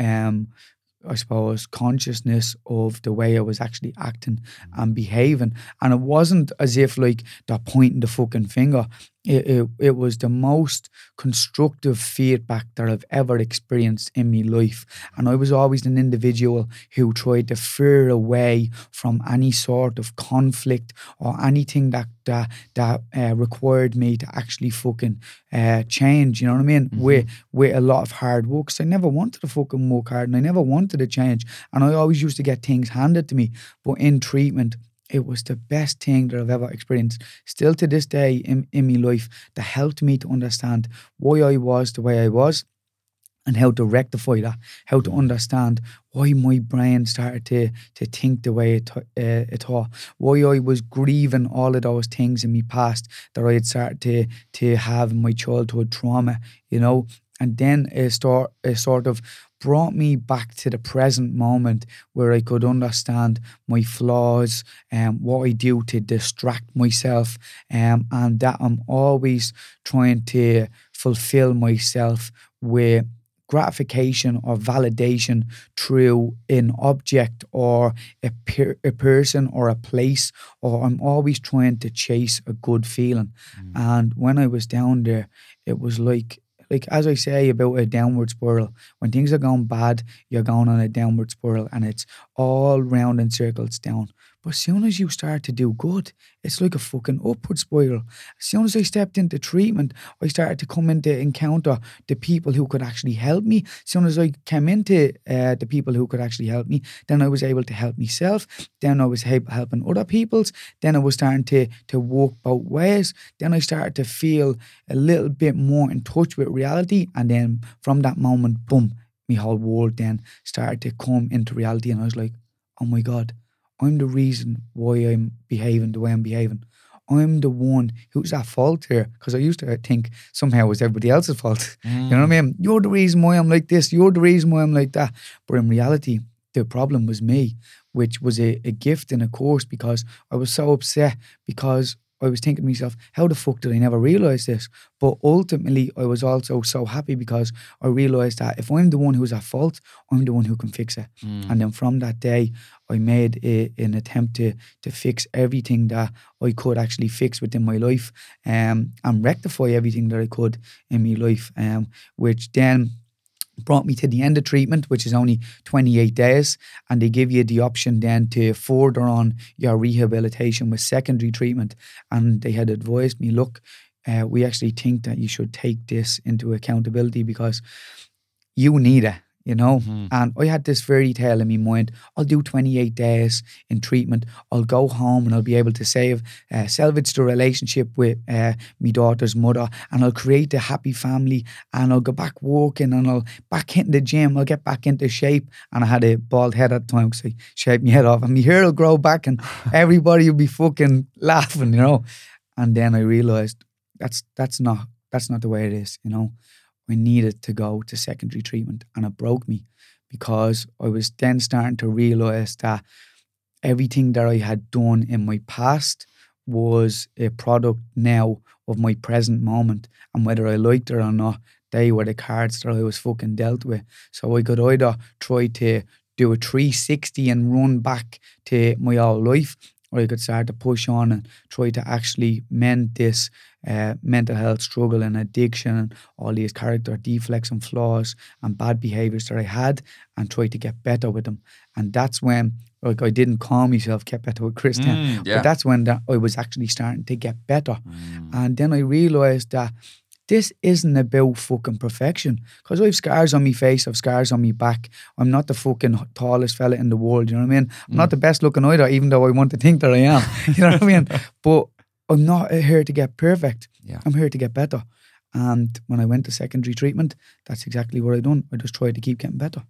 I suppose, consciousness of the way I was actually acting and behaving. And it wasn't as if like they're pointing the fucking finger. It was the most constructive feedback that I've ever experienced in my life. And I was always an individual who tried to veer away from any sort of conflict or anything that required me to actually fucking change, you know what I mean? With a lot of hard work. 'Cause I never wanted to fucking work hard, and I never wanted to change. And I always used to get things handed to me. But in treatment, it was the best thing that I've ever experienced. Still to this day in my life, that helped me to understand why I was the way I was, and how to rectify that, how to understand why my brain started to think the way it thought, why I was grieving all of those things in my past that I had started to have in my childhood trauma, you know. And then it sort of brought me back to the present moment, where I could understand my flaws and what I do to distract myself, and that I'm always trying to fulfill myself with gratification or validation through an object or a person or a place, or I'm always trying to chase a good feeling. And when I was down there, it was like like as I say about a downward spiral, when things are going bad, you're going on a downward spiral and it's all round in circles down. But as soon as you start to do good, it's like a fucking upward spiral. As soon as I stepped into treatment, I started to come into encounter the people who could actually help me. As soon as I came into the people who could actually help me, then I was able to help myself. Then I was helping other people's. Then I was starting to walk both ways. Then I started to feel a little bit more in touch with reality. And then from that moment, boom, my whole world then started to come into reality. And I was like, oh my God, I'm the reason why I'm behaving the way I'm behaving. I'm the one who's at fault here. Because I used to think somehow it was everybody else's fault. You know what I mean? You're the reason why I'm like this. You're the reason why I'm like that. But in reality, the problem was me, which was a gift and a course, because I was so upset because I was thinking to myself, how the fuck did I never realise this? But ultimately, I was also so happy because I realised that if I'm the one who's at fault, I'm the one who can fix it. And then from that day, I made an attempt to fix everything that I could actually fix within my life, and rectify everything that I could in my life, which then brought me to the end of treatment, which is only 28 days. And they give you the option then to further on your rehabilitation with secondary treatment. And they had advised me, look, we actually think that you should take this into accountability because you need it. You know, and I had this fairy tale in my mind. I'll do 28 days in treatment. I'll go home and I'll be able to salvage the relationship with my daughter's mother, and I'll create a happy family, and I'll go back working, and I'll back hitting the gym. I'll get back into shape. And I had a bald head at the time because I shaved my head off, and my hair will grow back, and everybody will be fucking laughing, you know. And then I realised that's not the way it is, you know. I needed to go to secondary treatment, and it broke me because I was then starting to realise that everything that I had done in my past was a product now of my present moment, and whether I liked it or not, they were the cards that I was fucking dealt with. So I could either try to do a 360 and run back to my old life, or I could start to push on and try to actually mend this mental health struggle and addiction and all these character defects and flaws and bad behaviours that I had, and try to get better with them. And that's when, like, I didn't call myself Get Better with Christian, but that's when I was actually starting to get better. And then I realised that this isn't about fucking perfection, because I have scars on my face, I have scars on my back. I'm not the fucking tallest fella in the world, you know what I mean? I'm not the best looking either, even though I want to think that I am. You know what I mean? But I'm not here to get perfect. I'm here to get better. And when I went to secondary treatment, that's exactly what I done. I just tried to keep getting better.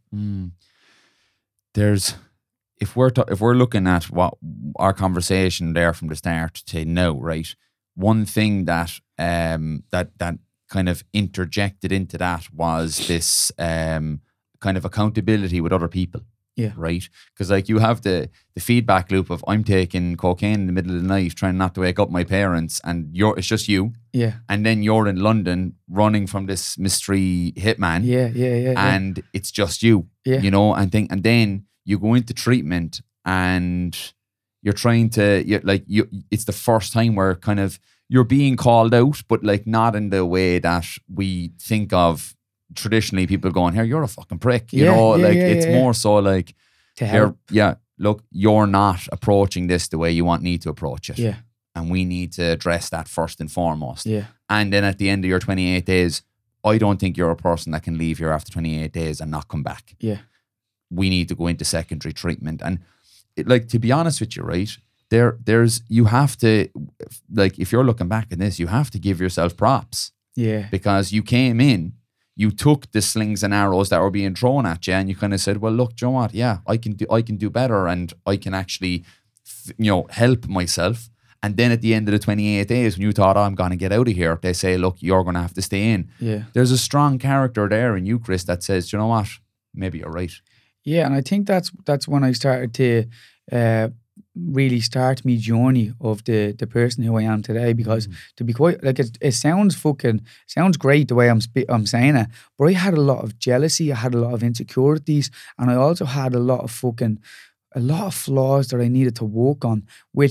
There's, if we're looking at what our conversation there from the start to now, right? One thing that that kind of interjected into that was this kind of accountability with other people. Yeah. Right? Because like you have the feedback loop of I'm taking cocaine in the middle of the night trying not to wake up my parents, and it's just you. Yeah. And then you're in London running from this mystery hitman. Yeah. And it's just you. Yeah. You know, and then you go into treatment and you're trying to it's the first time where kind of you're being called out, but like not in the way that we think of traditionally, people going, here, you're a fucking prick. You know, it's more so like, to help. Look, you're not approaching this the way you need to approach it. Yeah. And we need to address that first and foremost. Yeah. And then at the end of your 28 days, I don't think you're a person that can leave here after 28 days and not come back. Yeah. We need to go into secondary treatment. And to be honest with you, right, you have to, like, if you're looking back at this, you have to give yourself props. Yeah. Because you came in, you took the slings and arrows that were being thrown at you, and you kind of said, well, look, do you know what? Yeah, I can do better, and I can actually, help myself. And then at the end of the 28 days, when you thought, I'm going to get out of here, they say, look, you're going to have to stay in. Yeah. There's a strong character there in you, Chris, that says, do you know what? Maybe you're right. Yeah, and I think that's when I started to really start my journey of the person who I am today, because to be quite, like, it sounds great the way I'm saying it, but I had a lot of jealousy, I had a lot of insecurities, and I also had a lot of flaws that I needed to work on, which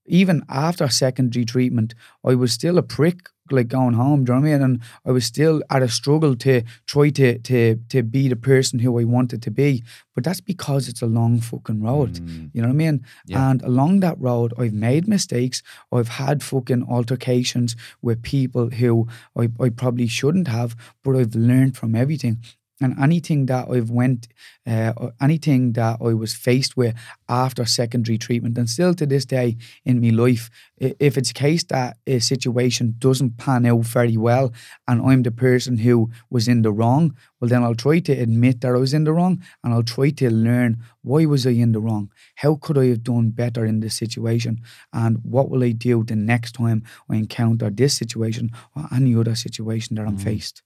even after secondary treatment, I was still a prick, like going home, do you know what I mean? And I was still at a struggle to try to be the person who I wanted to be. But that's because it's a long fucking road. You know what I mean? Yeah. And along that road, I've made mistakes. I've had fucking altercations with people who I probably shouldn't have, but I've learned from everything. And anything that anything that I was faced with after secondary treatment, and still to this day in my life, if it's a case that a situation doesn't pan out very well and I'm the person who was in the wrong, well then I'll try to admit that I was in the wrong, and I'll try to learn, why was I in the wrong? How could I have done better in this situation? And what will I do the next time I encounter this situation or any other situation that I'm faced?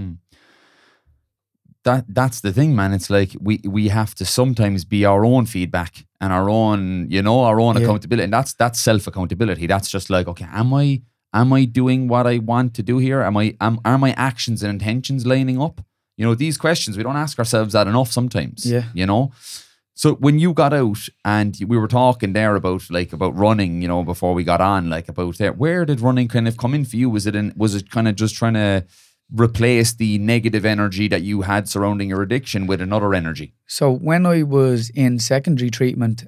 That's the thing, man. It's like we have to sometimes be our own feedback and our own, our own accountability. And that's self-accountability. That's just like, okay, am I doing what I want to do here? Are my actions and intentions lining up? These questions, we don't ask ourselves that enough sometimes. Yeah. So when you got out and we were talking there about running, before we got on, like about there, where did running kind of come in for you? Was it kind of just trying to replace the negative energy that you had surrounding your addiction with another energy? So when I was in secondary treatment,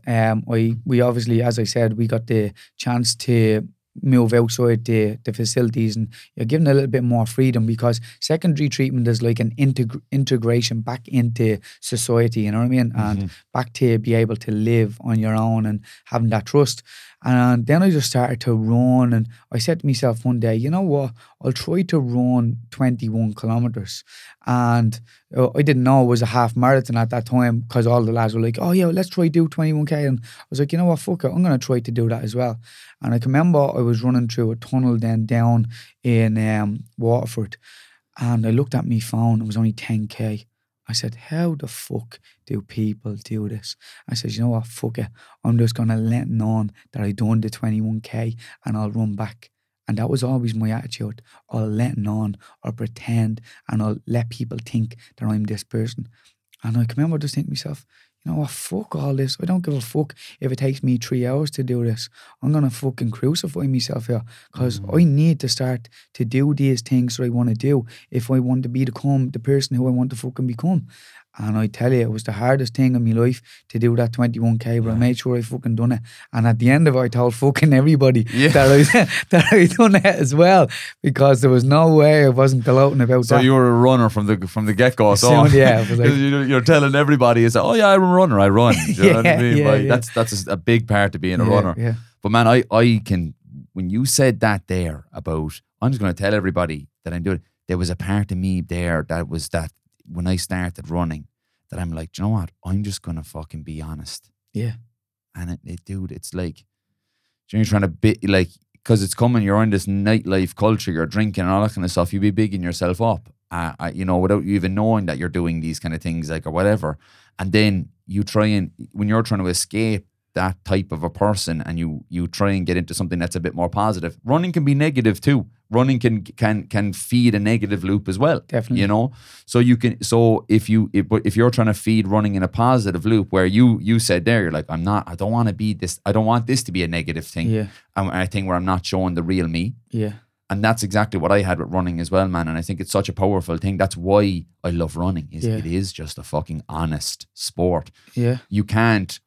we obviously, as I said, we got the chance to move outside the facilities, and you're given a little bit more freedom, because secondary treatment is like an integration back into society, you know what I mean? And back to be able to live on your own and having that trust. And then I just started to run, and I said to myself one day, you know what, I'll try to run 21 kilometers. And I didn't know it was a half marathon at that time, because all the lads were like, oh yeah, let's try do 21k. And I was like, you know what, fuck it, I'm going to try to do that as well. And I can remember I was running through a tunnel then down in Waterford, and I looked at my phone, it was only 10k. I said, how the fuck do people do this? I said, you know what, fuck it. I'm just going to let on that I done the 21k and I'll run back. And that was always my attitude. I'll let on or pretend, and I'll let people think that I'm this person. And I can remember just thinking to myself, you know what, fuck all this. I don't give a fuck if it takes me 3 hours to do this. I'm going to fucking crucify myself here, because I need to start to do these things that I want to do if I want to become the person who I want to fucking become. And I tell you, it was the hardest thing in my life to do that 21k, but I made sure I fucking done it. And at the end of it, I told fucking everybody that I done it as well, because there was no way I wasn't gloating about that. So you were a runner from the get-go. Yeah. It was like, you're telling everybody, it's like, oh yeah, I'm a runner, I run. Do you know what I mean? That's a big part of being a runner. Yeah. But man, I can, when you said that there about, I'm just going to tell everybody that I'm doing it, there was a part of me there that was that, when I started running, that I'm like, do you know what? I'm just going to fucking be honest. Yeah. And dude, it's like, you're trying to be like, because it's coming, you're in this nightlife culture, you're drinking and all that kind of stuff, you be bigging yourself up, without you even knowing that you're doing these kind of things, like, or whatever. And then you try and, when you're trying to escape that type of a person, and you try and get into something that's a bit more positive, running can be negative too. Running can feed a negative loop as well. Definitely. So you can, so if you're trying to feed running in a positive loop, where you said there, you're like, I don't want to be this, I don't want this to be a negative thing. Yeah. And I think where I'm not showing the real me. Yeah. And that's exactly what I had with running as well, man. And I think it's such a powerful thing. That's why I love running. It is just a fucking honest sport. Yeah. You can't,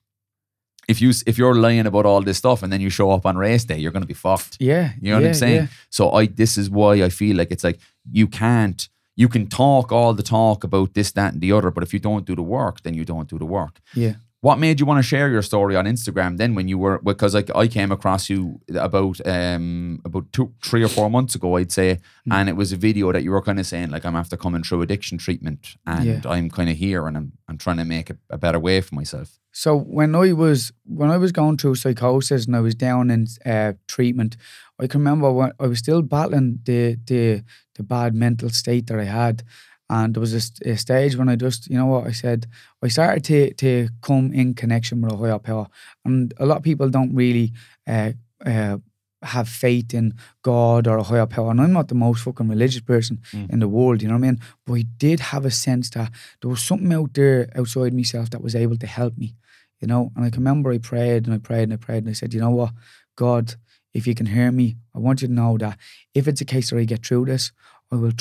if you're lying about all this stuff and then you show up on race day, you're going to be fucked. Yeah. You know what I'm saying? Yeah. So this is why I feel like it's like, you can talk all the talk about this, that and the other, but if you don't do the work, then you don't do the work. Yeah. What made you want to share your story on Instagram then, when you were, because like I came across you about 3 or 4 months ago, I'd say, and it was a video that you were kind of saying like, I'm after coming through addiction treatment, and I'm kind of here, and I'm trying to make a better way for myself. So when I was going through psychosis and I was down in treatment, I can remember when I was still battling the bad mental state that I had. And there was a stage when I just, you know what, I said, I started to come in connection with a higher power. And a lot of people don't really have faith in God or a higher power. And I'm not the most fucking religious person in the world, you know what I mean? But I did have a sense that there was something out there outside myself that was able to help me, you know? And I can remember I prayed and I prayed and I prayed, and I said, you know what, God, if you can hear me, I want you to know that if it's a case that I get through this, I will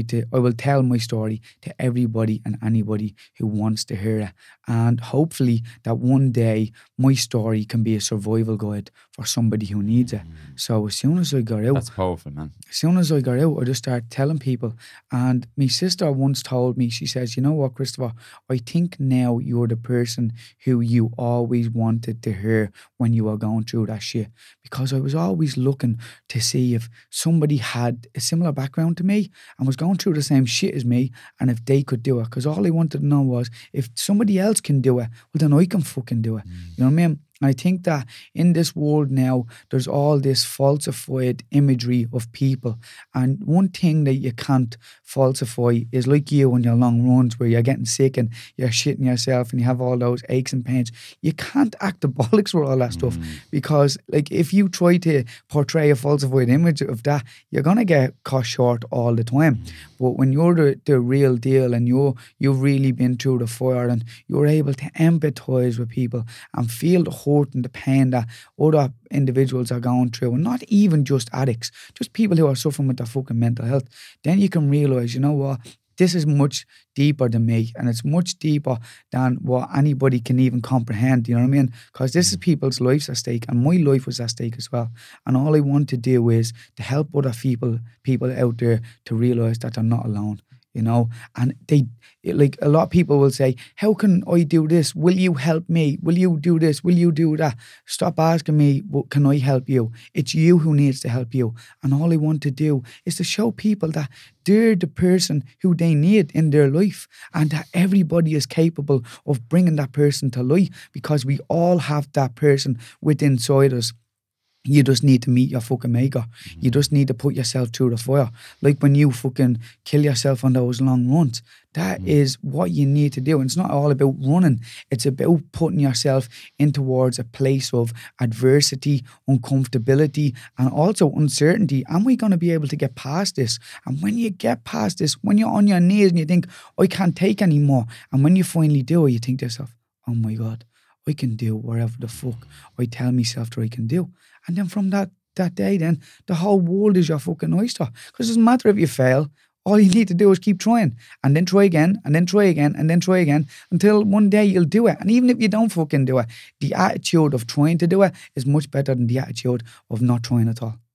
tell my story to everybody and anybody who wants to hear it. And hopefully that one day my story can be a survival guide for somebody who needs it. So as soon as I got out, That's powerful, man. as soon as I got out, I just started telling people. And my sister once told me, she says, you know what, Christopher, I think now you're the person who you always wanted to hear when you were going through that shit. Because I was always looking to see if somebody had a similar background to me and was going through the same shit as me, and if they could do it. Because all I wanted to know was, if somebody else can do it, well, then I can fucking do it. You know what I mean? I think that in this world now, there's all this falsified imagery of people. And one thing that you can't falsify is like you on your long runs where you're getting sick and you're shitting yourself and you have all those aches and pains. You can't act the bollocks with all that stuff, because like if you try to portray a falsified image of that, you're going to get caught short all the time. But when you're the real deal and you've really been through the fire and you're able to empathize with people and feel the hurt and the pain that other individuals are going through, and not even just addicts, just people who are suffering with their fucking mental health, then you can realise, you know what, this is much deeper than me, and it's much deeper than what anybody can even comprehend, you know what I mean? Because this is people's lives at stake, and my life was at stake as well. And all I want to do is to help other people out there to realise that they're not alone. You know, and like a lot of people will say, how can I do this? Will you help me? Will you do this? Will you do that? Stop asking me, well, can I help you? It's you who needs to help you. And all I want to do is to show people that they're the person who they need in their life, and that everybody is capable of bringing that person to life, because we all have that person within inside us. You just need to meet your fucking maker. You just need to put yourself through the fire. Like when you fucking kill yourself on those long runs. That is what you need to do. And it's not all about running. It's about putting yourself in towards a place of adversity, uncomfortability, and also uncertainty. Am we going to be able to get past this? And when you get past this, when you're on your knees and you think, I can't take any more. And when you finally do it, you think to yourself, oh my God, I can do whatever the fuck I tell myself that I can do. And then from that day, then the whole world is your fucking oyster. Because it doesn't matter if you fail. All you need to do is keep trying, and then try again, and then try again, and then try again, until one day you'll do it. And even if you don't fucking do it, the attitude of trying to do it is much better than the attitude of not trying at all.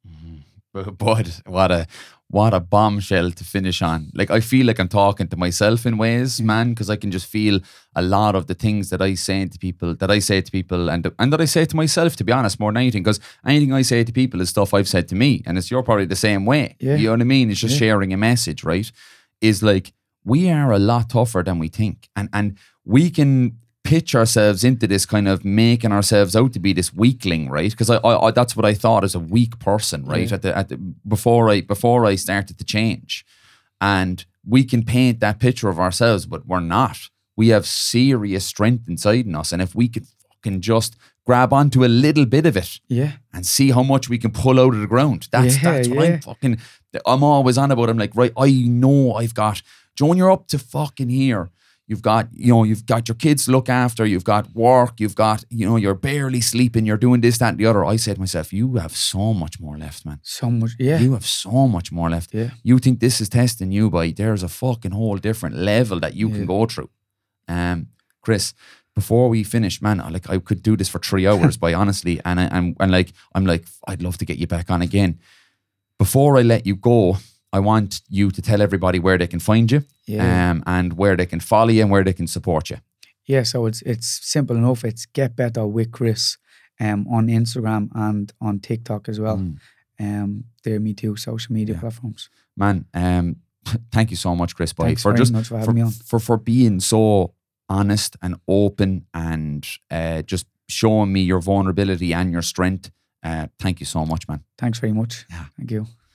But what a bombshell to finish on. Like, I feel like I'm talking to myself in ways, man, because I can just feel a lot of the things that I say to people, and that I say to myself, to be honest, more than anything, because anything I say to people is stuff I've said to me, and you're probably the same way. Yeah. You know what I mean? It's just sharing a message, right? Is like, we are a lot tougher than we think, and we can pitch ourselves into this kind of making ourselves out to be this weakling, right? Because I that's what I thought as a weak person, right? Yeah. Before I started to change, and we can paint that picture of ourselves, but we're not. We have serious strength inside in us, and if we could fucking just grab onto a little bit of it, and see how much we can pull out of the ground, that's what I'm always on about. I'm like, right, I know I've got, Joan, you're up to fucking here. You've got your kids to look after, you've got work, you've got, you're barely sleeping, you're doing this, that, and the other. I say to myself, you have so much more left, man. So much, yeah. You have so much more left. Yeah. You think this is testing you, by there's a fucking whole different level that you can go through. Chris, before we finish, man, I could do this for 3 hours, by honestly, and I'm like, I'd love to get you back on again. Before I let you go, I want you to tell everybody where they can find you, and where they can follow you and where they can support you. Yeah, so it's simple enough. It's Get Better with Chris on Instagram and on TikTok as well. They're me too, social media platforms. Man, thank you so much, Chris, boy, Thanks very much for having me on. For being so honest and open and just showing me your vulnerability and your strength. Thank you so much, man. Thanks very much. Yeah. Thank you.